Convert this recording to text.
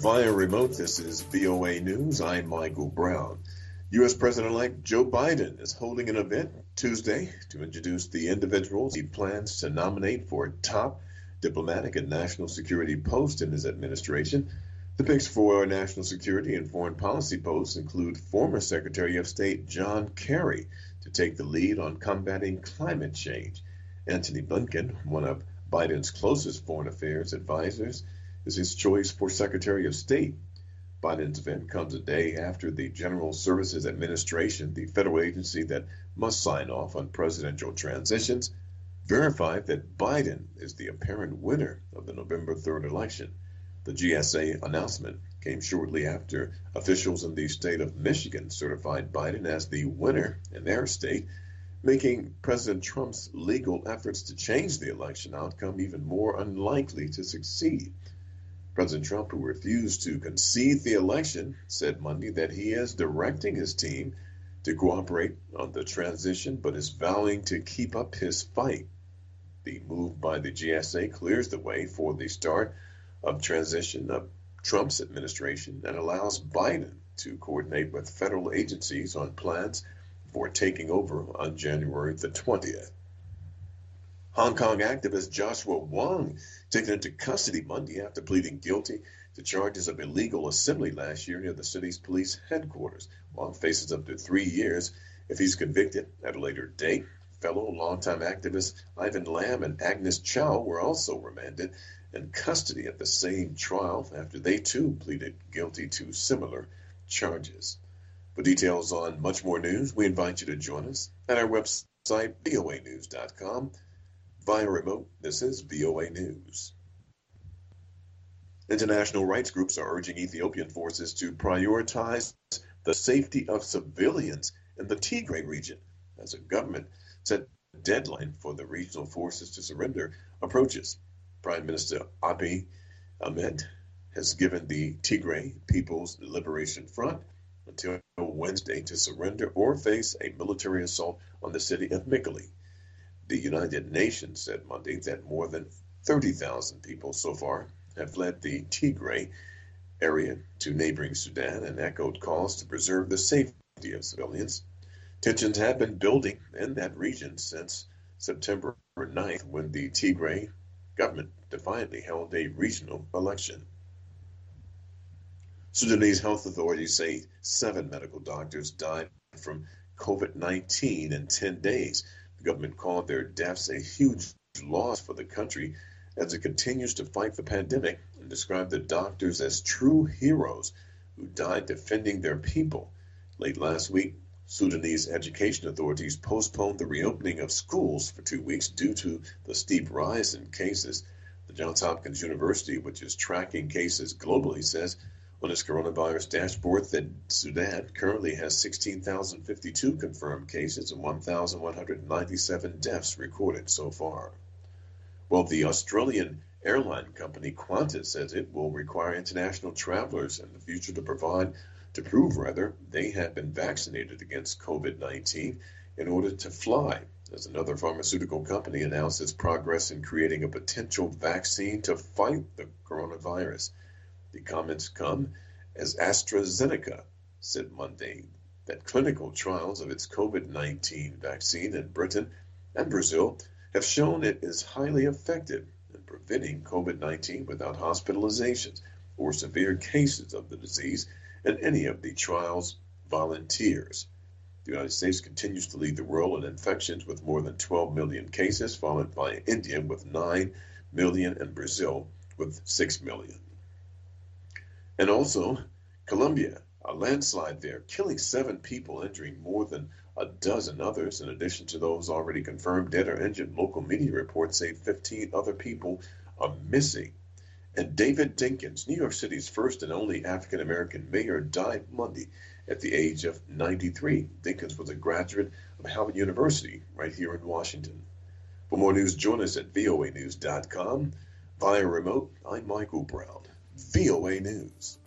Via remote, this is VOA News. I'm Michael Brown. U.S. President-elect Joe Biden is holding an event Tuesday to introduce the individuals he plans to nominate for top diplomatic and national security posts in his administration. The picks for national security and foreign policy posts include former Secretary of State John Kerry to take the lead on combating climate change. Antony Blinken, one of Biden's closest foreign affairs advisors, is his choice for Secretary of State. Biden's event comes a day after the General Services Administration, the federal agency that must sign off on presidential transitions, verified that Biden is the apparent winner of the November 3rd election. The GSA announcement came shortly after officials in the state of Michigan certified Biden as the winner in their state, making President Trump's legal efforts to change the election outcome even more unlikely to succeed. President Trump, who refused to concede the election, said Monday that he is directing his team to cooperate on the transition, but is vowing to keep up his fight. The move by the GSA clears the way for the start of transition of Trump's administration and allows Biden to coordinate with federal agencies on plans for taking over on January the 20th. Hong Kong activist Joshua Wong taken into custody Monday after pleading guilty to charges of illegal assembly last year near the city's police headquarters. Wong faces up to 3 years if he's convicted at a later date. Fellow longtime activists Ivan Lam and Agnes Chow were also remanded in custody at the same trial after they too pleaded guilty to similar charges. For details on much more news, we invite you to join us at our website, voanews.com. Via remote, this is VOA News. International rights groups are urging Ethiopian forces to prioritize the safety of civilians in the Tigray region as the government set a deadline for the regional forces to surrender approaches. Prime Minister Abiy Ahmed has given the Tigray People's Liberation Front until Wednesday to surrender or face a military assault on the city of Mekelle. The United Nations said Monday that more than 30,000 people so far have fled the Tigray area to neighboring Sudan and echoed calls to preserve the safety of civilians. Tensions have been building in that region since September 9th, when the Tigray government defiantly held a regional election. Sudanese health authorities say 7 medical doctors died from COVID-19 in 10 days. The government called their deaths a huge loss for the country as it continues to fight the pandemic and described the doctors as true heroes who died defending their people. Late last week, Sudanese education authorities postponed the reopening of schools for 2 weeks due to the steep rise in cases. The Johns Hopkins University, which is tracking cases globally, says on its coronavirus dashboard that Sudan currently has 16,052 confirmed cases and 1,197 deaths recorded so far. Well, the Australian airline company Qantas says it will require international travelers in the future to prove they have been vaccinated against COVID-19 in order to fly, as another pharmaceutical company announces progress in creating a potential vaccine to fight the coronavirus. The comments come as AstraZeneca said Monday that clinical trials of its COVID-19 vaccine in Britain and Brazil have shown it is highly effective in preventing COVID-19 without hospitalizations or severe cases of the disease in any of the trial's volunteers. The United States continues to lead the world in infections with more than 12 million cases, followed by India with 9 million and Brazil with 6 million. And also, Colombia, a landslide there, killing 7 people, injuring more than a dozen others, in addition to those already confirmed dead or injured. Local media reports say 15 other people are missing. And David Dinkins, New York City's first and only African-American mayor, died Monday at the age of 93. Dinkins was a graduate of Howard University right here in Washington. For more news, join us at voanews.com. Via remote, I'm Michael Brown. VOA News.